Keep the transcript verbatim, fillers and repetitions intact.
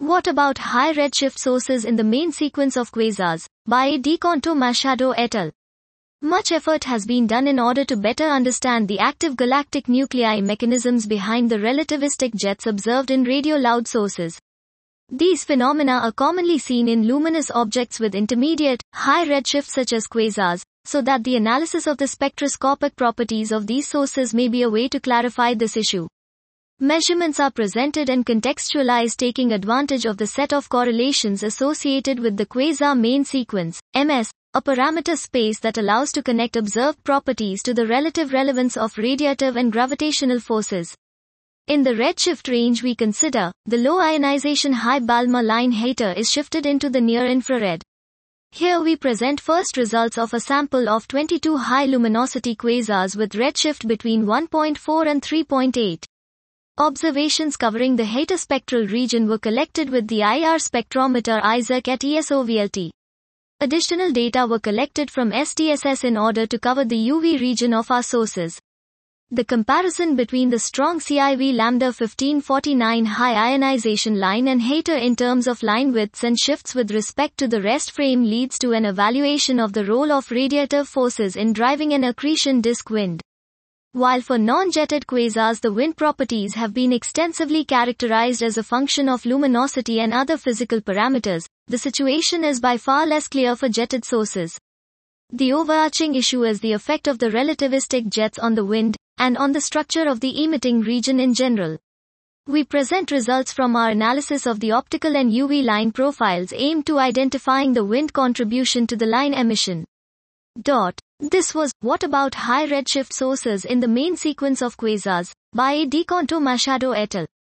What about high redshift sources in the main sequence of quasars? By DeConto Machado et al. Much effort has been done in order to better understand the active galactic nuclei mechanisms behind the relativistic jets observed in radio loud sources. These phenomena are commonly seen in luminous objects with intermediate, high redshift such as quasars, so that the analysis of the spectroscopic properties of these sources may be a way to clarify this issue. Measurements are presented and contextualized taking advantage of the set of correlations associated with the quasar main sequence, M S, a parameter space that allows to connect observed properties to the relative relevance of radiative and gravitational forces. In the redshift range we consider, the low ionization high Balmer line Hater is shifted into the near infrared. Here we present first results of a sample of twenty-two high luminosity quasars with redshift between one point four and three point eight. Observations covering the Hater spectral region were collected with the I R spectrometer ISAC at ESOVLT. Additional data were collected from S T S S in order to cover the U V region of our sources. The comparison between the strong C I V lambda fifteen forty-nine high ionization line and Hater in terms of line widths and shifts with respect to the rest frame leads to an evaluation of the role of radiative forces in driving an accretion disk wind. While for non-jetted quasars the wind properties have been extensively characterized as a function of luminosity and other physical parameters, the situation is by far less clear for jetted sources. The overarching issue is the effect of the relativistic jets on the wind, and on the structure of the emitting region in general. We present results from our analysis of the optical and U V line profiles aimed to identifying the wind contribution to the line emission. Dot. This was, What About High Redshift Sources in the Main Sequence of Quasars, by DeConto Machado et al.